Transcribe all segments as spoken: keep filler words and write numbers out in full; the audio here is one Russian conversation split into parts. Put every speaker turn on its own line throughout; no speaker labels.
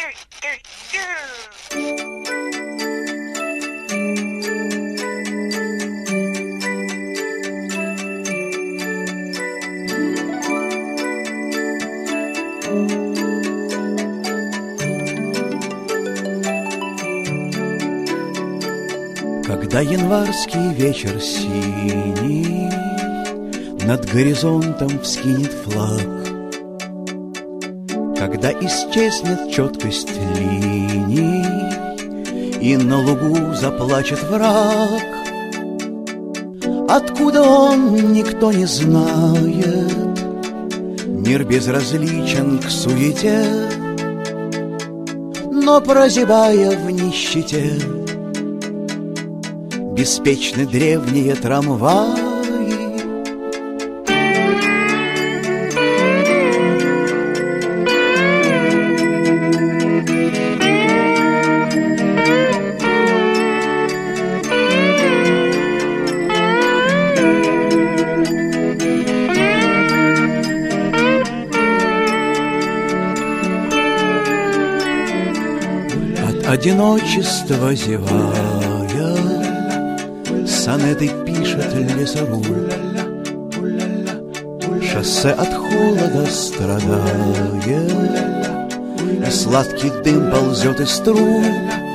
Когда январский вечер синий над горизонтом вскинет флаг, когда исчезнет четкость линий и на лугу заплачет враг, откуда он, никто не знает, мир безразличен к суете, но прозябая в нищете беспечны древние трамваи. От одиночества зевая, сонеты пишет лесоруль, шоссе от холода страдая, и сладкий дым ползет из труб,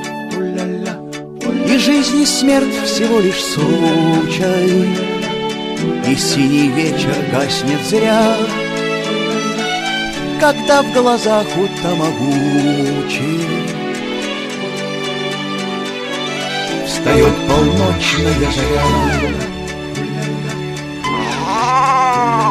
и жизнь и смерть всего лишь случай, и синий вечер гаснет зря, когда в глазах у Тамагучи встает полночная заря.